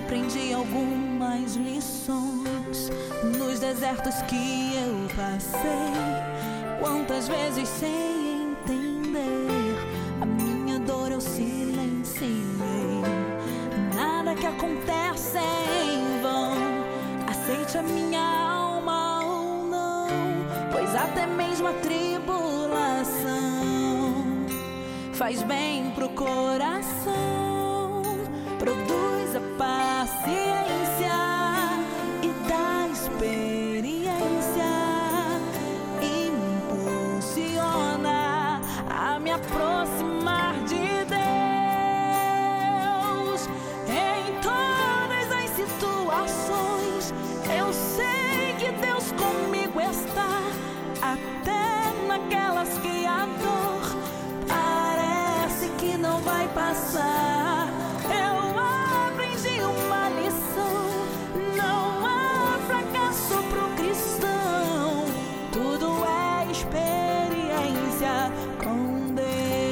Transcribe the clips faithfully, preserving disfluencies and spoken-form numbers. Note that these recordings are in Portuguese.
aprendi algumas lições nos desertos que eu passei. Quantas vezes sem entender a minha dor eu silenciei. Nada que acontece é em vão, aceite a minha alma ou não, pois até mesmo a tribulação faz bem pro coração, produz a paciência e dá experiência e me impulsiona a me aproximar de Deus. Em todas as situações eu sei que Deus comigo está, até naquelas que a dor parece que não vai passar. Eu aprendi uma lição: não há fracasso pro cristão, tudo é experiência com Deus.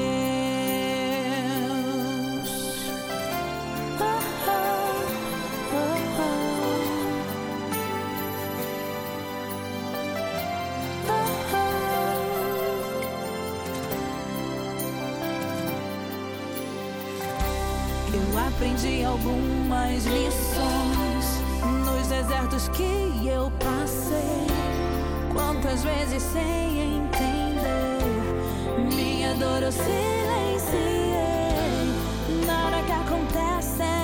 Oh, oh, oh, oh. Oh, oh. Eu aprendi algumas lições nos desertos que eu passei. Quantas vezes sem entender minha dor eu silenciei. Nada que acontece